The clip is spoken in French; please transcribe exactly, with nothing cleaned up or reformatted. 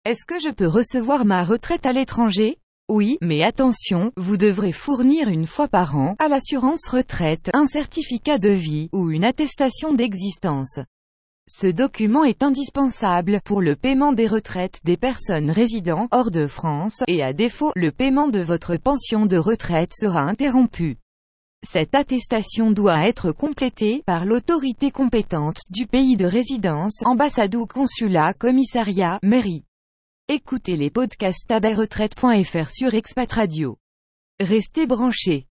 Est-ce que je peux recevoir ma retraite à l'étranger? Oui, mais attention, vous devrez fournir une fois par an, à l'assurance retraite, un certificat de vie, ou une attestation d'existence. Ce document est indispensable pour le paiement des retraites des personnes résidant hors de France, et à défaut, le paiement de votre pension de retraite sera interrompu. Cette attestation doit être complétée par l'autorité compétente du pays de résidence, ambassade ou consulat, commissariat, mairie. Écoutez les podcasts tabac retraite point f r sur Expat Radio. Restez branchés.